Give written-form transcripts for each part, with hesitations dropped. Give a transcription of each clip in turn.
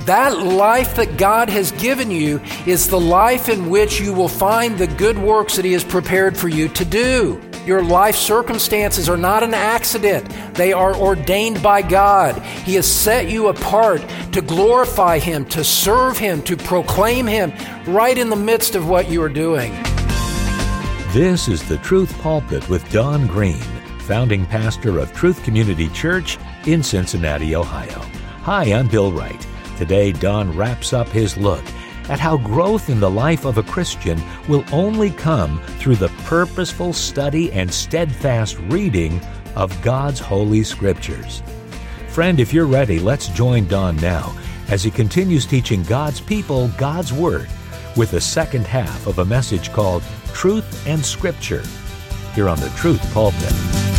That life that God has given you is the life in which you will find the good works that He has prepared for you to do. Your life circumstances are not an accident. They are ordained by God. He has set you apart to glorify Him, to serve Him, to proclaim Him right in the midst of what you are doing. This is The Truth Pulpit with Don Green, founding pastor of Truth Community Church in Cincinnati, Ohio. Hi, I'm Bill Wright. Today, Don wraps up his look at how growth in the life of a Christian will only come through the purposeful study and steadfast reading of God's Holy Scriptures. Friend, if you're ready, let's join Don now as he continues teaching God's people God's Word with the second half of a message called Truth and Scripture here on The Truth Pulpit.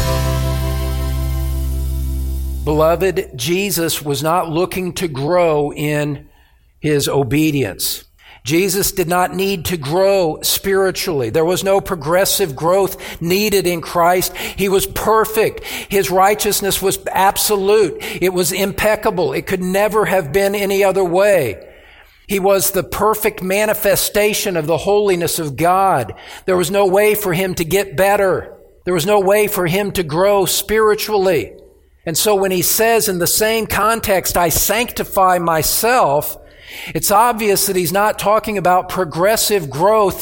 Beloved, Jesus was not looking to grow in His obedience. Jesus did not need to grow spiritually. There was no progressive growth needed in Christ. He was perfect. His righteousness was absolute. It was impeccable. It could never have been any other way. He was the perfect manifestation of the holiness of God. There was no way for Him to get better. There was no way for Him to grow spiritually. And so when He says in the same context, I sanctify myself, it's obvious that He's not talking about progressive growth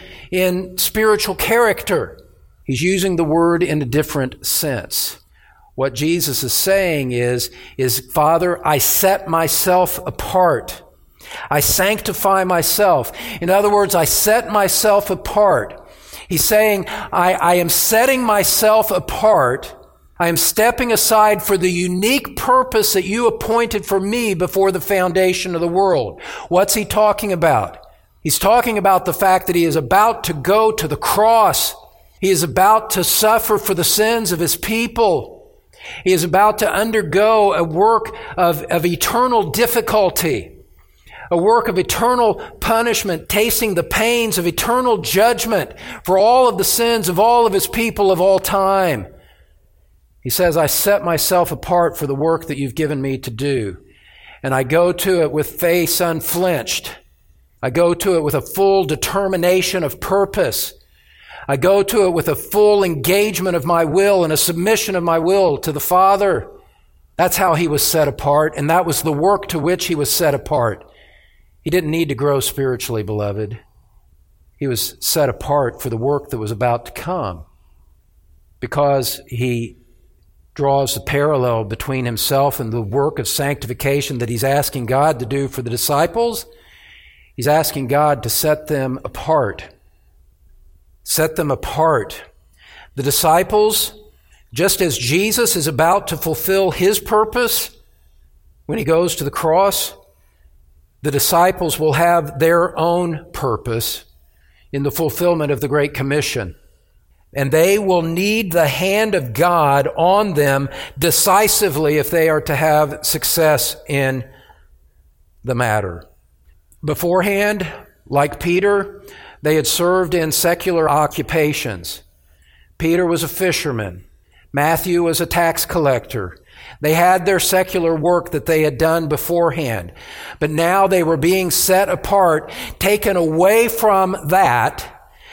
in spiritual character. He's using the word in a different sense. What Jesus is saying is, Father, I set myself apart. I sanctify myself. In other words, I set myself apart. He's saying, I am setting myself apart. I am stepping aside for the unique purpose that you appointed for me before the foundation of the world. What's He talking about? He's talking about the fact that He is about to go to the cross. He is about to suffer for the sins of His people. He is about to undergo a work of eternal difficulty, a work of eternal punishment, tasting the pains of eternal judgment for all of the sins of all of His people of all time. He says, I set myself apart for the work that you've given me to do. And I go to it with face unflinched. I go to it with a full determination of purpose. I go to it with a full engagement of my will and a submission of my will to the Father. That's how He was set apart, and that was the work to which He was set apart. He didn't need to grow spiritually, beloved. He was set apart for the work that was about to come, because He draws the parallel between Himself and the work of sanctification that He's asking God to do for the disciples. He's asking God to set them apart. Set them apart. The disciples, just as Jesus is about to fulfill His purpose when He goes to the cross, the disciples will have their own purpose in the fulfillment of the Great Commission. And they will need the hand of God on them decisively if they are to have success in the matter. Beforehand, like Peter, they had served in secular occupations. Peter was a fisherman. Matthew was a tax collector. They had their secular work that they had done beforehand. But now they were being set apart, taken away from that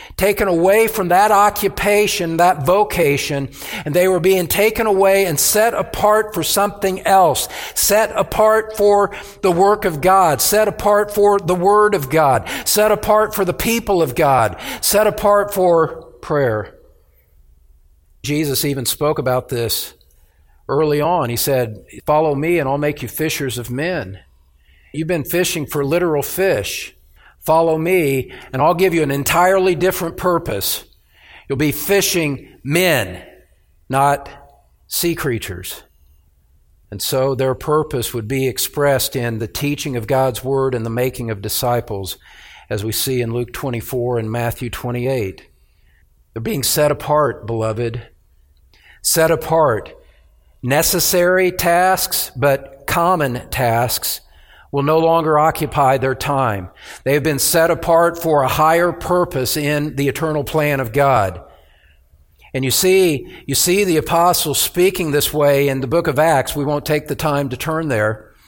occupation, that vocation, and they were being taken away and set apart for something else, set apart for the work of God, set apart for the Word of God, set apart for the people of God, set apart for prayer. Jesus even spoke about this early on. He said, follow me and I'll make you fishers of men. You've been fishing for literal fish. Follow me, and I'll give you an entirely different purpose. You'll be fishing men, not sea creatures. And so their purpose would be expressed in the teaching of God's Word and the making of disciples, as we see in Luke 24 and Matthew 28. They're being set apart, beloved. Set apart. Necessary tasks, but common tasks will no longer occupy their time. They have been set apart for a higher purpose in the eternal plan of God. And you see the apostles speaking this way in the book of Acts. We won't take the time to turn there.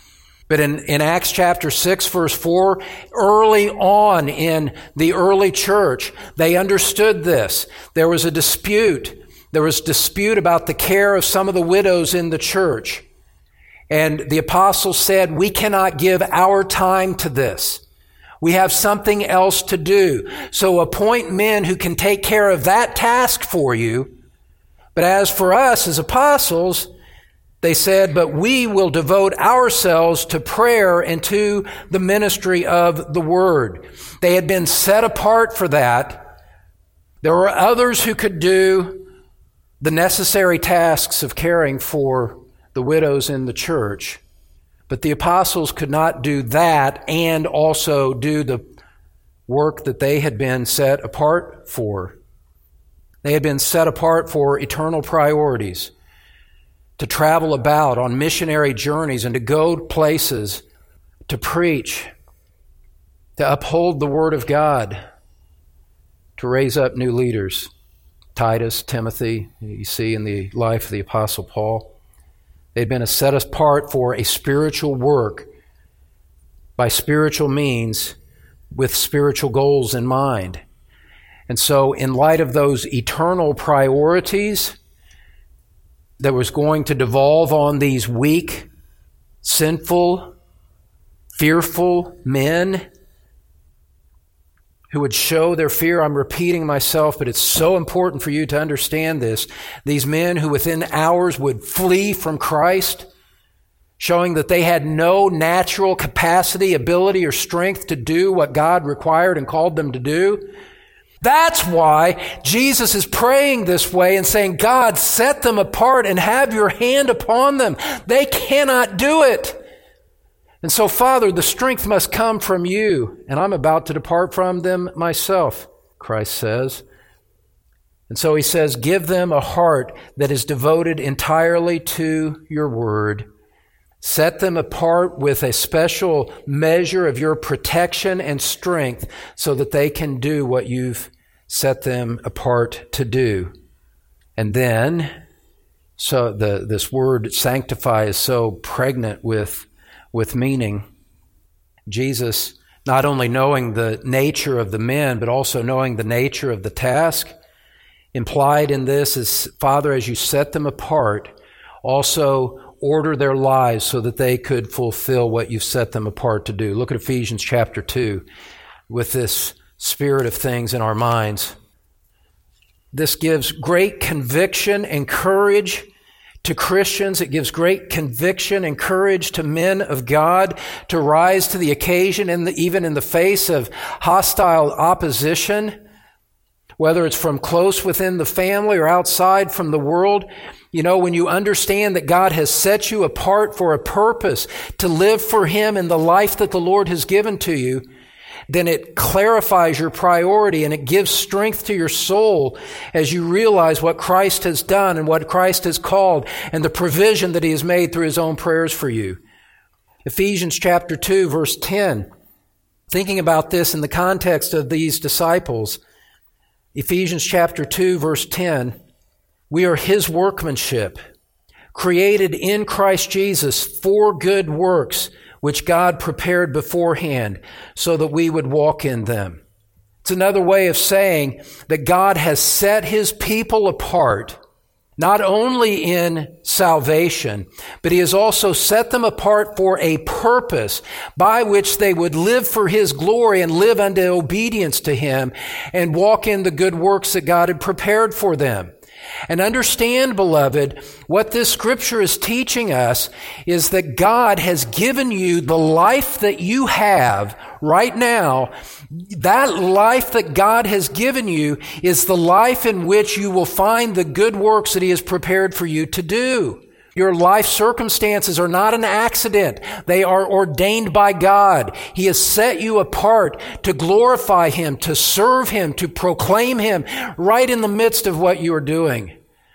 But in Acts chapter 6, verse 4, early on in the early church, they understood this. There was a dispute. There was dispute about the care of some of the widows in the church. And the apostles said, we cannot give our time to this. We have something else to do. So appoint men who can take care of that task for you. But as for us as apostles, they said, but we will devote ourselves to prayer and to the ministry of the word. They had been set apart for that. There were others who could do the necessary tasks of caring for the widows in the church. But the apostles could not do that and also do the work that they had been set apart for. They had been set apart for eternal priorities, to travel about on missionary journeys and to go places, to preach, to uphold the Word of God, to raise up new leaders. Titus, Timothy, you see in the life of the Apostle Paul. They'd been set apart for a spiritual work by spiritual means with spiritual goals in mind. And so in light of those eternal priorities that was going to devolve on these weak, sinful, fearful men who would show their fear. I'm repeating myself, but it's so important for you to understand this. These men who within hours would flee from Christ, showing that they had no natural capacity, ability, or strength to do what God required and called them to do. That's why Jesus is praying this way and saying, God, set them apart and have your hand upon them. They cannot do it. And so, Father, the strength must come from you, and I'm about to depart from them myself, Christ says. And so he says, give them a heart that is devoted entirely to your word. Set them apart with a special measure of your protection and strength so that they can do what you've set them apart to do. And then, so this word sanctify is so pregnant with meaning. Jesus, not only knowing the nature of the men, but also knowing the nature of the task, implied in this is, Father, as you set them apart, also order their lives so that they could fulfill what you've set them apart to do. Look at Ephesians chapter 2 with this spirit of things in our minds. This gives great conviction and courage to Christians. It gives great conviction and courage to men of God to rise to the occasion, even in the face of hostile opposition, whether it's from close within the family or outside from the world. You know, when you understand that God has set you apart for a purpose to live for Him in the life that the Lord has given to you, then it clarifies your priority and it gives strength to your soul as you realize what Christ has done and what Christ has called and the provision that He has made through His own prayers for you. Ephesians chapter 2, verse 10. Thinking about this in the context of these disciples, Ephesians chapter 2, verse 10, we are His workmanship, created in Christ Jesus for good works, which God prepared beforehand so that we would walk in them. It's another way of saying that God has set His people apart, not only in salvation, but He has also set them apart for a purpose by which they would live for His glory and live unto obedience to Him and walk in the good works that God had prepared for them. And understand, beloved, what this scripture is teaching us is that God has given you the life that you have right now. That life that God has given you is the life in which you will find the good works that He has prepared for you to do. Your life circumstances are not an accident. They are ordained by God. He has set you apart to glorify Him, to serve Him, to proclaim Him right in the midst of what you are doing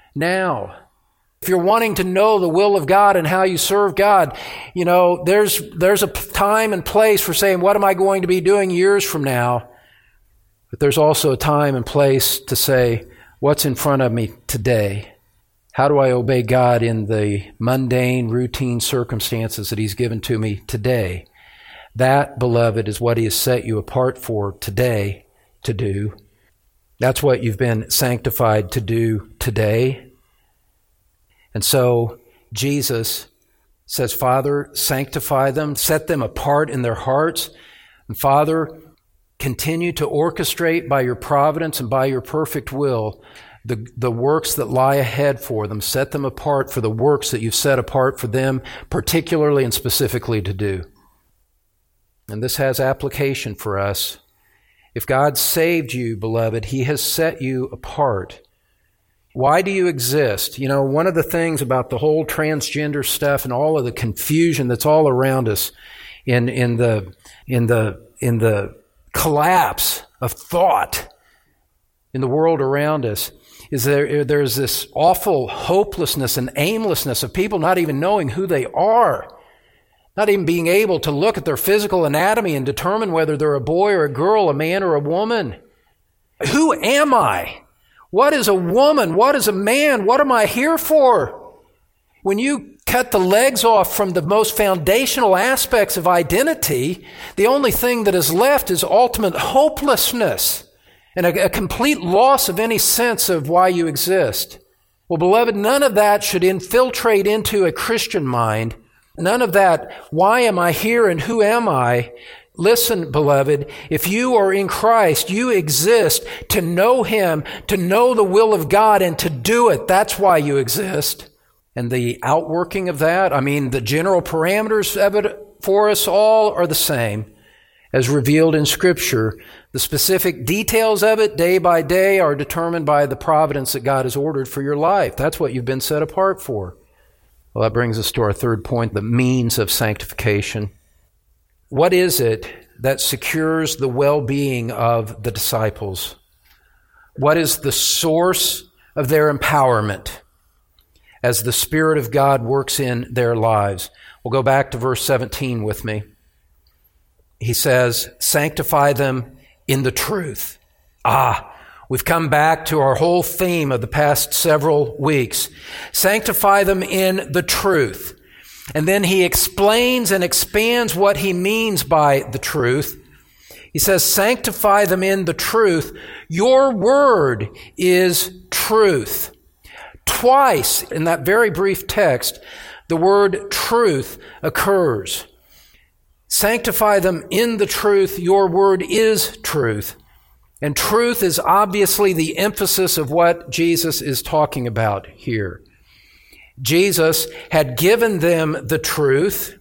now. If you're wanting to know the will of God and how you serve God, you know, there's a time and place for saying, what am I going to be doing years from now? But there's also a time and place to say, what's in front of me today? How do I obey God in the mundane, routine circumstances that He's given to me today? That, beloved, is what He has set you apart for today to do. That's what you've been sanctified to do today. And so Jesus says, Father, sanctify them, set them apart in their hearts. And Father, continue to orchestrate by your providence and by your perfect will the works that lie ahead for them. Set them apart for the works that you've set apart for them, particularly and specifically to do. And this has application for us. If God saved you, beloved, He has set you apart. Why do you exist? You know, one of the things about the whole transgender stuff and all of the confusion that's all around us in the collapse of thought in the world around us is there's this awful hopelessness and aimlessness of people not even knowing who they are, not even being able to look at their physical anatomy and determine whether they're a boy or a girl, a man or a woman. Who am I? What is a woman? What is a man? What am I here for? When you cut the legs off from the most foundational aspects of identity, the only thing that is left is ultimate hopelessness and a complete loss of any sense of why you exist. Well, beloved, none of that should infiltrate into a Christian mind. None of that, why am I here and who am I? Listen, beloved, if you are in Christ, you exist to know Him, to know the will of God, and to do it. That's why you exist. And the outworking of that, the general parameters of it for us all are the same as revealed in Scripture. The specific details of it, day by day, are determined by the providence that God has ordered for your life. That's what you've been set apart for. Well, that brings us to our third point, the means of sanctification. What is it that secures the well-being of the disciples? What is the source of their empowerment as the Spirit of God works in their lives? We'll go back to verse 17 with me. He says, sanctify them in the truth. We've come back to our whole theme of the past several weeks. Sanctify them in the truth. And then he explains and expands what he means by the truth. He says, sanctify them in the truth. Your word is truth. Twice in that very brief text, the word truth occurs. Sanctify them in the truth. Your word is truth. And truth is obviously the emphasis of what Jesus is talking about here. Jesus had given them the truth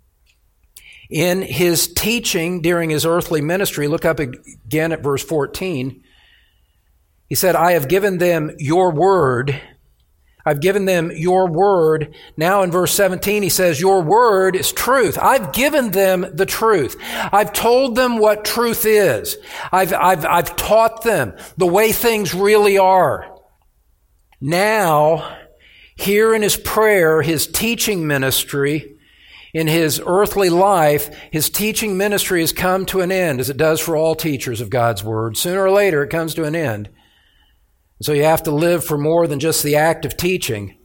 in His teaching during His earthly ministry. Look up again at verse 14. He said, I have given them your word. I've given them your word. Now in verse 17, he says, your word is truth. I've given them the truth. I've told them what truth is. I've taught them the way things really are. Now, here in His prayer, His teaching ministry, in His earthly life, His teaching ministry has come to an end, as it does for all teachers of God's word. Sooner or later, it comes to an end. So you have to live for more than just the act of teaching.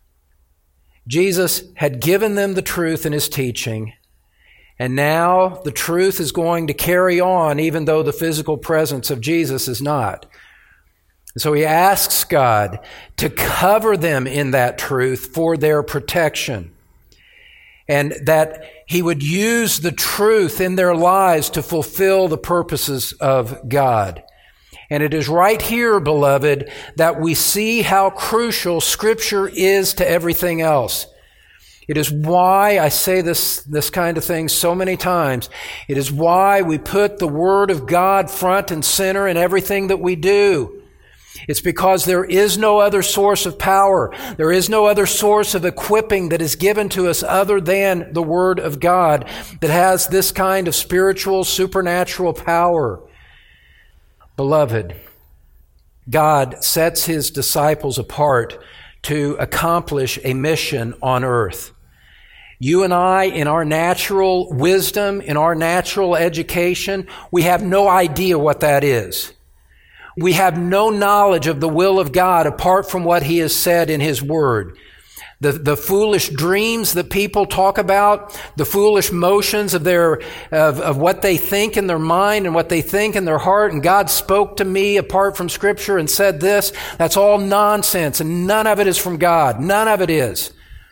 Jesus had given them the truth in His teaching, and now the truth is going to carry on even though the physical presence of Jesus is not. So he asks God to cover them in that truth for their protection, and that He would use the truth in their lives to fulfill the purposes of God. And it is right here, beloved, that we see how crucial Scripture is to everything else. It is why I say this kind of thing so many times. It is why we put the Word of God front and center in everything that we do. It's because there is no other source of power. There is no other source of equipping that is given to us other than the Word of God that has this kind of spiritual, supernatural power. Beloved, God sets His disciples apart to accomplish a mission on earth. You and I, in our natural wisdom, in our natural education, we have no idea what that is. We have no knowledge of the will of God apart from what He has said in His Word. The foolish dreams that people talk about, the foolish motions of what they think in their mind and what they think in their heart, and God spoke to me apart from Scripture and said this, that's all nonsense, and none of it is from God. None of it is.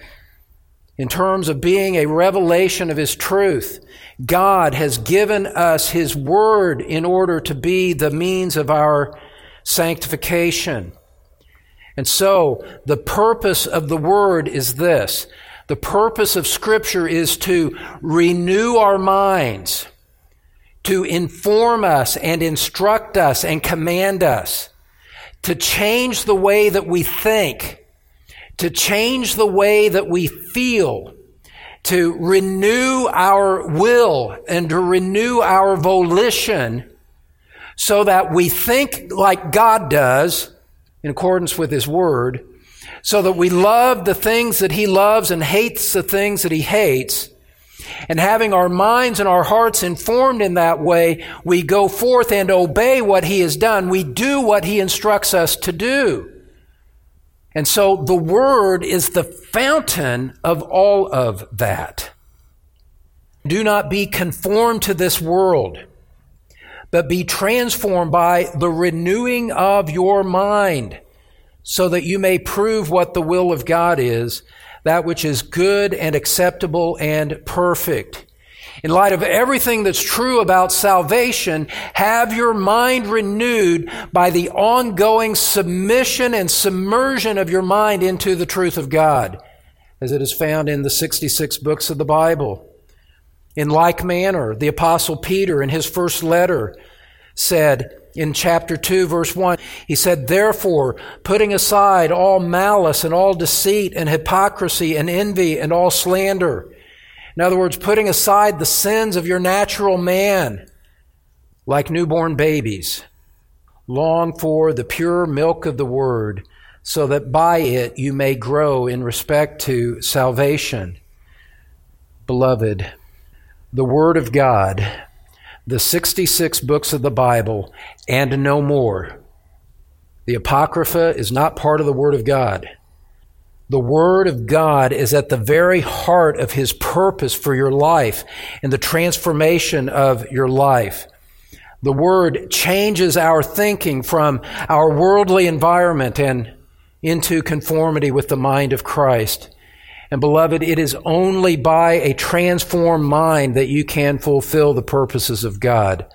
In terms of being a revelation of His truth, God has given us His Word in order to be the means of our sanctification. And so, the purpose of the Word is this. The purpose of Scripture is to renew our minds, to inform us and instruct us and command us, to change the way that we think, to change the way that we feel, to renew our will and to renew our volition so that we think like God does, in accordance with His Word, so that we love the things that He loves and hates the things that He hates. And having our minds and our hearts informed in that way, we go forth and obey what He has done. We do what He instructs us to do. And so the Word is the fountain of all of that. Do not be conformed to this world, but be transformed by the renewing of your mind, so that you may prove what the will of God is, that which is good and acceptable and perfect. In light of everything that's true about salvation, have your mind renewed by the ongoing submission and submersion of your mind into the truth of God, as it is found in the 66 books of the Bible. In like manner, the Apostle Peter, in his first letter, said in chapter 2, verse 1, he said, "Therefore, putting aside all malice and all deceit and hypocrisy and envy and all slander." In other words, putting aside the sins of your natural man, like newborn babies, long for the pure milk of the Word, so that by it you may grow in respect to salvation. Beloved, the Word of God, the 66 books of the Bible, and no more. The Apocrypha is not part of the Word of God. The Word of God is at the very heart of His purpose for your life and the transformation of your life. The Word changes our thinking from our worldly environment and into conformity with the mind of Christ. And beloved, it is only by a transformed mind that you can fulfill the purposes of God.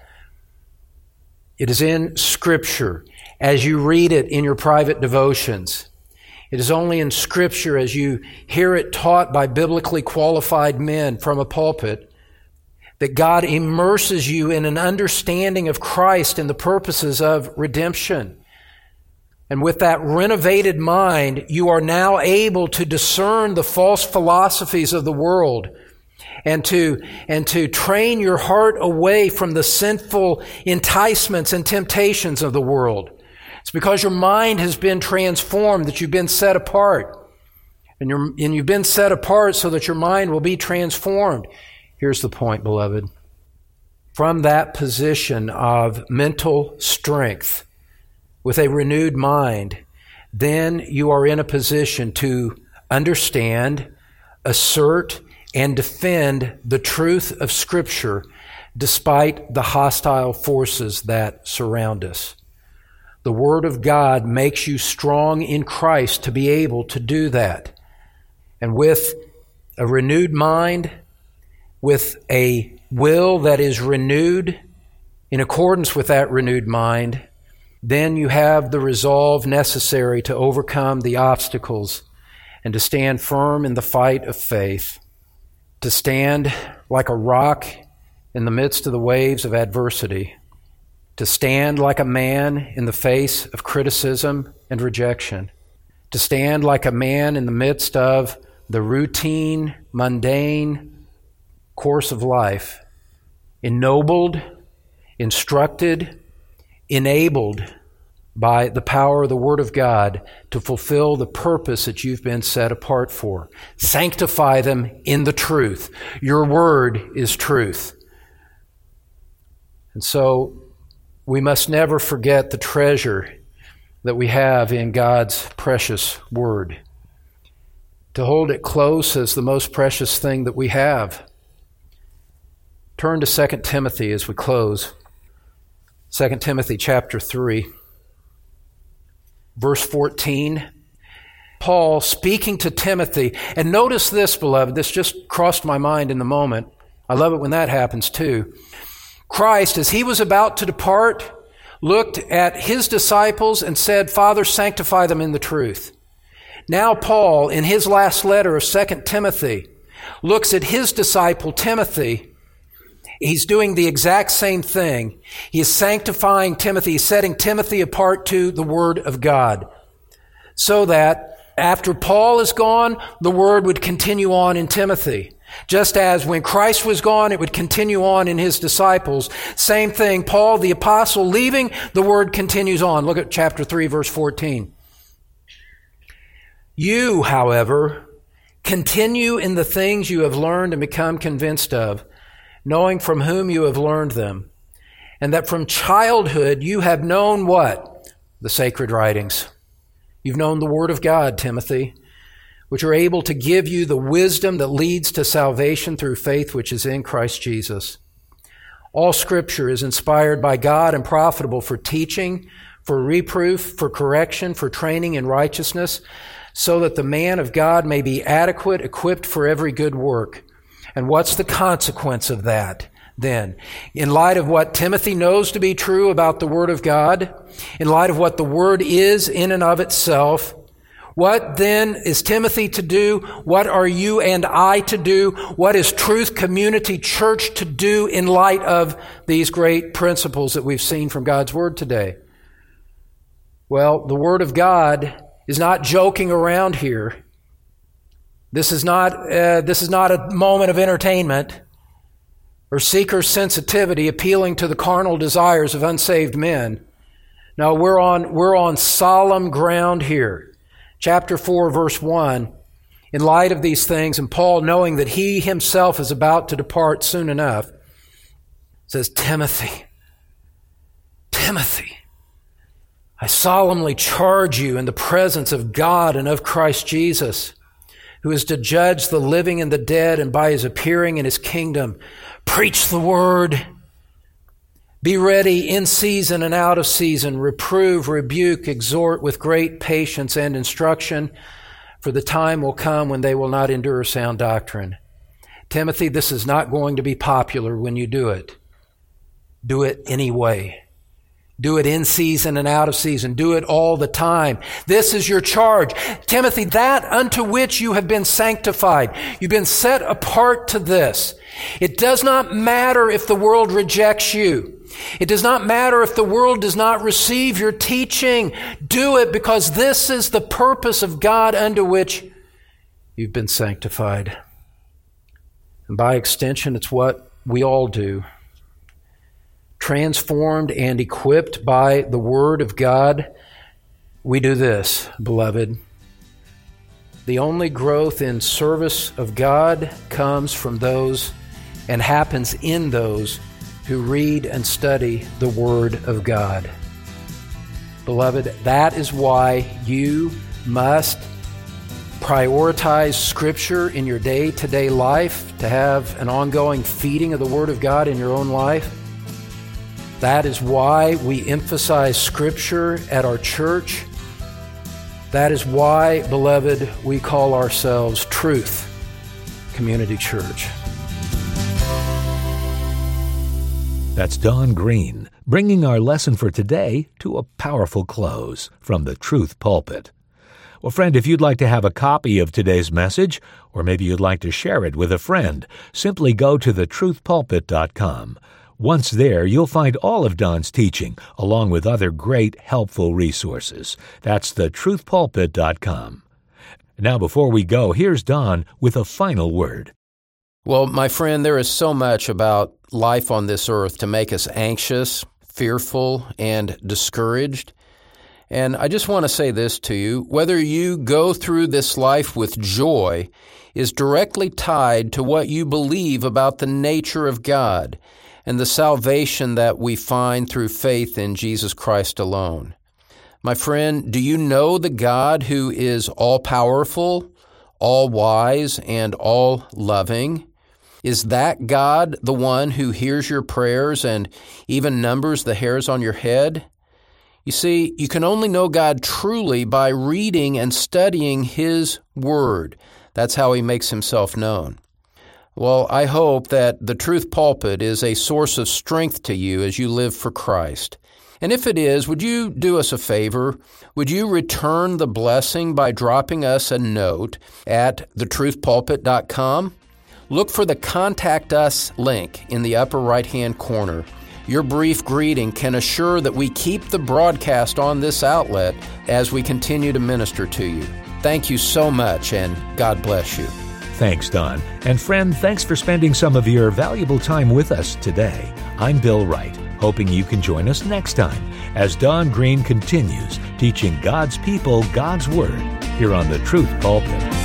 It is in Scripture, as you read it in your private devotions. It is only in Scripture, as you hear it taught by biblically qualified men from a pulpit, that God immerses you in an understanding of Christ and the purposes of redemption. And with that renovated mind, you are now able to discern the false philosophies of the world and to train your heart away from the sinful enticements and temptations of the world. It's because your mind has been transformed that you've been set apart. And you've been set apart so that your mind will be transformed. Here's the point, beloved. From that position of mental strength, with a renewed mind, then you are in a position to understand, assert, and defend the truth of Scripture despite the hostile forces that surround us. The Word of God makes you strong in Christ to be able to do that. And with a renewed mind, with a will that is renewed in accordance with that renewed mind, then you have the resolve necessary to overcome the obstacles and to stand firm in the fight of faith, to stand like a rock in the midst of the waves of adversity, to stand like a man in the face of criticism and rejection, to stand like a man in the midst of the routine, mundane course of life, ennobled, instructed, enabled by the power of the Word of God to fulfill the purpose that you've been set apart for. Sanctify them in the truth. Your Word is truth. And so we must never forget the treasure that we have in God's precious Word. To hold it close as the most precious thing that we have. Turn to 2 Timothy as we close. 2 Timothy chapter 3, verse 14. Paul speaking to Timothy, and notice this, beloved, this just crossed my mind in the moment. I love it when that happens too. Christ, as he was about to depart, looked at his disciples and said, Father, sanctify them in the truth. Now Paul, in his last letter of 2 Timothy, looks at his disciple Timothy. He's doing the exact same thing. He is sanctifying Timothy. He's setting Timothy apart to the Word of God, so that after Paul is gone, the Word would continue on in Timothy. Just as when Christ was gone, it would continue on in his disciples. Same thing, Paul, the apostle, leaving, the Word continues on. Look at chapter 3, verse 14. You, however, continue in the things you have learned and become convinced of, knowing from whom you have learned them, and that from childhood you have known what? The sacred writings. You've known the Word of God, Timothy, which are able to give you the wisdom that leads to salvation through faith which is in Christ Jesus. All Scripture is inspired by God and profitable for teaching, for reproof, for correction, for training in righteousness, so that the man of God may be adequate, equipped for every good work. And what's the consequence of that then? In light of what Timothy knows to be true about the Word of God, in light of what the Word is in and of itself, what then is Timothy to do? What are you and I to do? What is Truth Community Church to do in light of these great principles that we've seen from God's Word today? Well, the Word of God is not joking around here. This is not a moment of entertainment or seeker sensitivity appealing to the carnal desires of unsaved men. No, we're on solemn ground here. Chapter 4, verse 1, in light of these things, and Paul, knowing that he himself is about to depart soon enough, says, Timothy, I solemnly charge you in the presence of God and of Christ Jesus, who is to judge the living and the dead, and by his appearing in his kingdom, preach the word. Be ready in season and out of season, reprove, rebuke, exhort with great patience and instruction, for the time will come when they will not endure sound doctrine. Timothy, this is not going to be popular when you do it. Do it anyway. Do it in season and out of season. Do it all the time. This is your charge. Timothy, that unto which you have been sanctified. You've been set apart to this. It does not matter if the world rejects you. It does not matter if the world does not receive your teaching. Do it because this is the purpose of God unto which you've been sanctified. And by extension, it's what we all do. Transformed and equipped by the Word of God, we do this, beloved. The only growth in service of God comes from those and happens in those who read and study the Word of God. Beloved, that is why you must prioritize Scripture in your day-to-day life, to have an ongoing feeding of the Word of God in your own life. That is why we emphasize Scripture at our church. That is why, beloved, we call ourselves Truth Community Church. That's Don Green, bringing our lesson for today to a powerful close from the Truth Pulpit. Well, friend, if you'd like to have a copy of today's message, or maybe you'd like to share it with a friend, simply go to thetruthpulpit.com. Once there, you'll find all of Don's teaching, along with other great, helpful resources. That's thetruthpulpit.com. Now, before we go, here's Don with a final word. Well, my friend, there is so much about life on this earth to make us anxious, fearful, and discouraged. And I just want to say this to you. Whether you go through this life with joy is directly tied to what you believe about the nature of God. and the salvation that we find through faith in Jesus Christ alone. My friend, do you know the God who is all-powerful, all-wise, and all-loving? Is that God the one who hears your prayers and even numbers the hairs on your head? You see, you can only know God truly by reading and studying His Word. That's how He makes Himself known. Well, I hope that the Truth Pulpit is a source of strength to you as you live for Christ. And if it is, would you do us a favor? Would you return the blessing by dropping us a note at thetruthpulpit.com? Look for the Contact Us link in the upper right-hand corner. Your brief greeting can assure that we keep the broadcast on this outlet as we continue to minister to you. Thank you so much, and God bless you. Thanks, Don. And friend, thanks for spending some of your valuable time with us today. I'm Bill Wright, hoping you can join us next time as Don Green continues teaching God's people God's Word here on the Truth Pulpit.